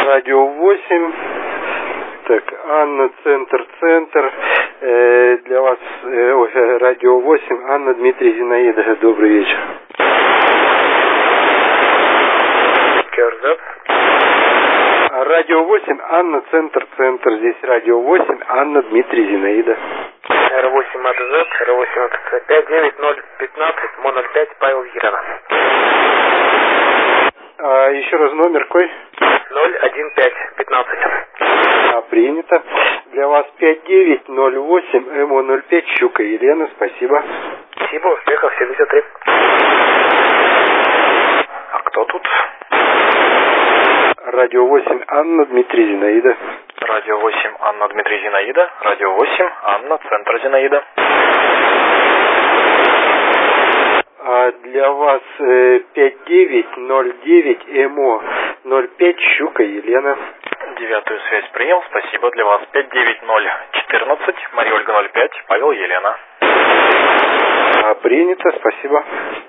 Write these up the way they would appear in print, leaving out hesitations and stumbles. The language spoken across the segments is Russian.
Радио 8. Так, Анна, центр. Для вас Радио 8. Анна, Дмитрий, Зинаида. Добрый вечер. Радио 8, Анна, центр. Здесь Радио 8, Анна, Дмитрий, Зинаида. Р8 АДЗ, Р8 АТЦ, 59015, МО05, Павел Елена. Еще раз номер какой? 01515. Принято. Для вас 5908, МО05, Щука Елена, спасибо. Спасибо, успехов, 73. А кто тут? Радио 8, Анна, Дмитрий, Зинаида. Радио 8, Анна, Дмитрий, Зинаида. Радио 8, Анна, центр Зинаида. Для вас 5909, МО05, Щука Елена. Девятую связь принял, спасибо. Для вас 59014, Мария Ольга 05, Павел Елена. Принято, спасибо.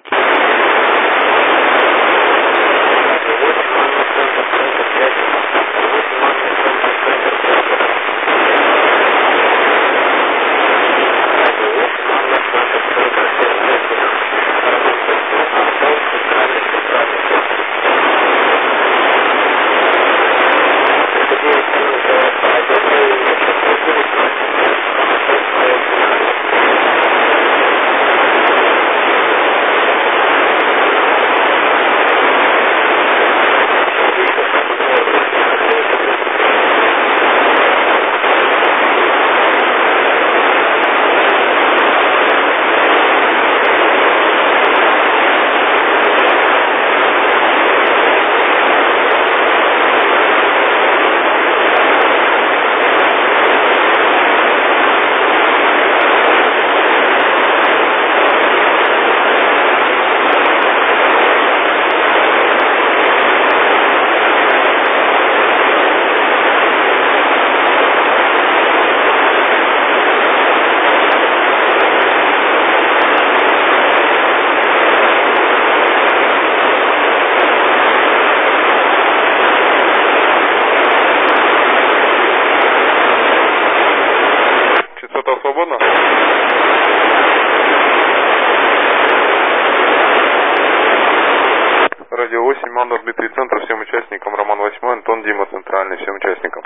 Радио 8, Анна, Дмитрий, центр, всем участникам. Роман 8, Антон, Дима, центральный, всем участникам.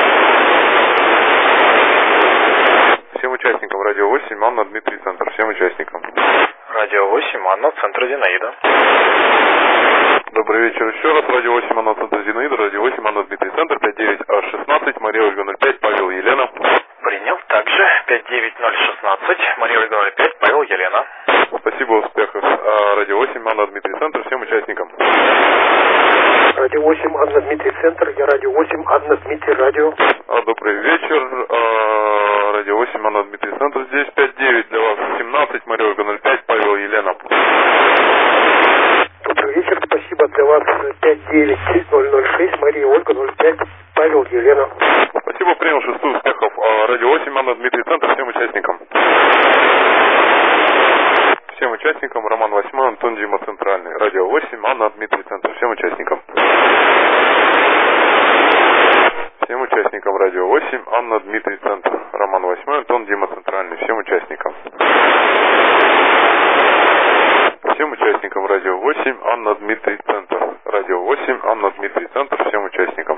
Всем участникам. Радио 8, Анна, Дмитрий, центр, всем участникам. Радио 8, Анна, центр Зинаида. Добрый вечер еще раз. Радио 8, Анна, центр Зинаида. Радио 8, Анна, Дмитрий, центр, 5916, Мария Ольга 05, Павел Елена. Принял также 59016, Мария Ольга 05, Павел Елена. Спасибо, успехов. Радио 8, Анна, Дмитрий, центр, всем участникам. Радио 8, Анна, Дмитрий, центр, я Радио 8, Анна, Дмитрий, радио. Добрый вечер. Радио 8, Анна, Дмитрий, центр, здесь 59 для вас, 17, Мария Ольга 05, Павел Елена. Добрый вечер, спасибо, для вас 59006, Мария Ольга 05, Павел Елена. Спасибо, принял, 6 успехов. Радио 8, Анна, Дмитрий, центр, всем участникам. Всем участникам, Роман 8, Антон, Дима, центральный. Радио 8, Анна, Дмитрий, центр, всем участникам. Всем участникам, Радио 8, Анна, Дмитрий, центр. Роман 8, Антон, Дима, центральный, всем участникам. Всем участникам, Радио 8, Анна, Дмитрий, центр. Радио 8, Анна, Дмитрий, центр, всем участникам.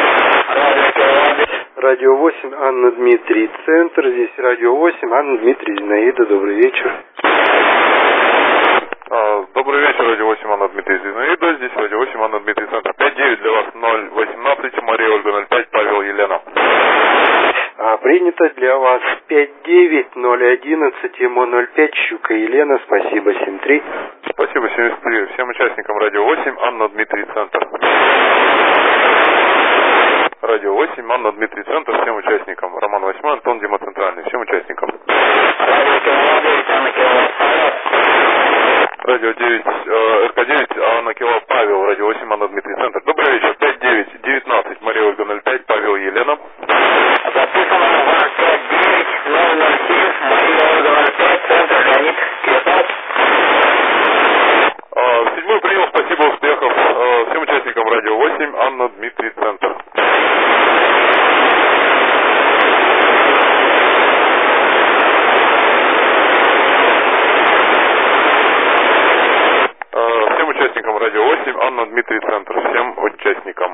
Радио 8, Анна, Дмитрий, центр. Здесь Радио 8, Анна, Дмитрий, Зинаида. Добрый вечер. Добрый вечер, Радио 8, Анна, Дмитрий, Зинаида. Здесь Радио 8, Анна, Дмитрий, центр. 59 для вас, 018, Мария Ольга 05, Павел Елена. Принято. Для вас 59011, МО05, Щука Елена. Спасибо, 73. Спасибо, 73. Всем участникам Радио 8, Анна, Дмитрий, центр. Радио 8, Анна, Дмитрий, центр, всем участникам. Роман 8, Антон, Дима, центральный, всем участникам. Радио 9, РК9, Анна Кила, Павел, Радио 8, Анна, Дмитрий, центр. Добрый вечер, 5919, Мария Ольга 05, Павел Елена. Записано номер 59007, Мария Ольга 05, центр, Леонид, 19. Седьмой принял, спасибо, успехов. Всем участникам Радио 8, Анна, Дмитрий, центр. Анна, Дмитрий, Центр. Всем участникам.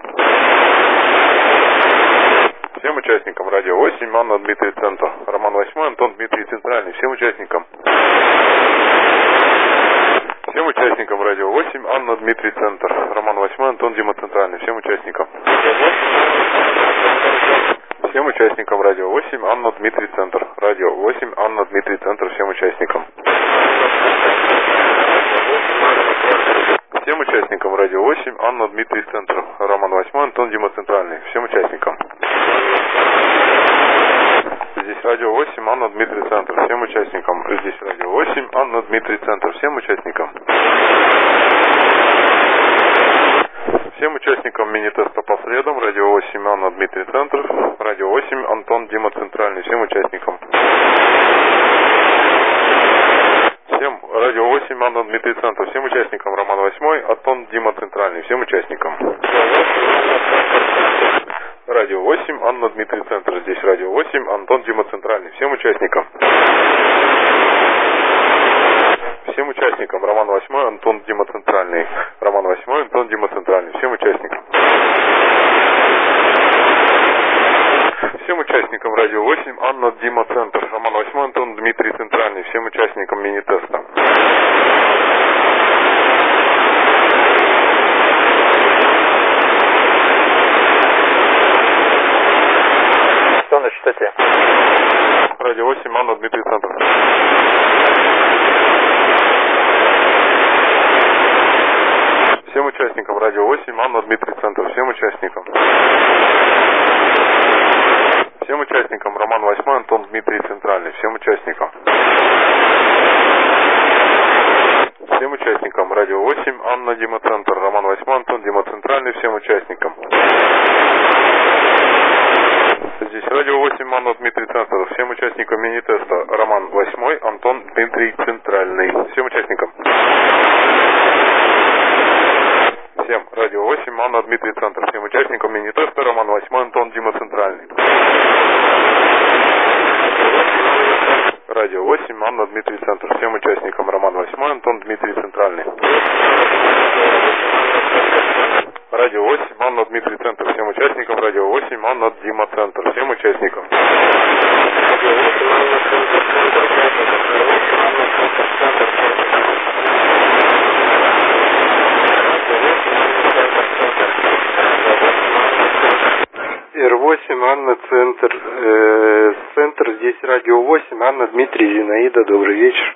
Всем участникам радио 8, Анна, Дмитрий, Центр. Роман 8, Антон, Дмитрий, Центральный. Всем участникам. Всем участникам радио 8, Анна, Дмитрий, Центр. Роман 8, Антон, Дима, Центральный. Всем участникам. Всем участникам радио 8, Анна, Дмитрий, Центр. Радио 8, Анна, Дмитрий, Центр. Всем участникам. Всем участникам радио 8, Анна, Дмитрий, Центр. Роман 8, Антон, Дима, Центральный. Всем участникам. Здесь радио 8, Анна, Дмитрий, Центр. Всем участникам. Здесь радио 8, Анна, Дмитрий, Центр. Всем участникам. Всем участникам мини-теста по средам. Радио 8, Анна, Дмитрий, Центр. Радио 8, Антон, Дима, Центральный. Всем участникам. Всем радио 8, Анна, Дмитрий, Центр. Всем участникам. Роман 8, Антон, Дима, Центральный. Всем участникам. Радио 8, Анна, Дмитрий, Центр. Здесь радио 8, Антон, Дима, Центральный. Всем участникам. Всем участникам. Роман 8, Антон, Дима, Центральный. Роман 8, Антон, Дима, Центральный. Всем участникам. Всем участникам радио 8, Анна, Дима, Центр. Роман 8, Антон, Дмитрий, Центральный. Всем участникам мини-теста. 100 на частоте. Радио 8, Анна, Дмитрий, Центр. Всем участникам радио 8, Анна, Дмитрий, Центр. Всем участникам. Всем участникам Роман 8, Антон, Дмитрий, Центральный. Всем участникам. Всем участникам радио 8, Анна, Дима, Центр. Роман 8, Антон, Дима, Центральный. Всем участникам. Здесь радио 8, Анна, Дмитрий, Центр. Всем участникам мини-теста. Роман 8, Антон, Дмитрий, Центральный. Всем участникам. Всем радио 8, Анна, Дмитрий, Центр. Всем участникам мини-теста. Роман 8, Антон, Дима, Центральный. Радио 8, Анна, Дмитрий, Центр. Всем участникам. Роман 8, Антон, Дмитрий, Центральный. Радио 8, Анна, Дмитрий, Центр. Всем участникам. Радио 8, Анна, Дима, Центр. Всем участникам. Р8, Анна, Центр. Центр, здесь радио 8, Анна, Дмитрий, Зинаида, добрый вечер.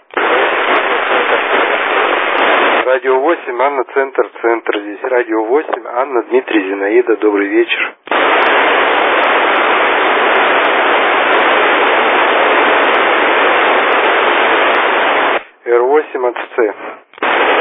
Радио 8, Анна, Центр, Центр, здесь радио 8, Анна, Дмитрий, Зинаида, добрый вечер. Р8, АТЦ.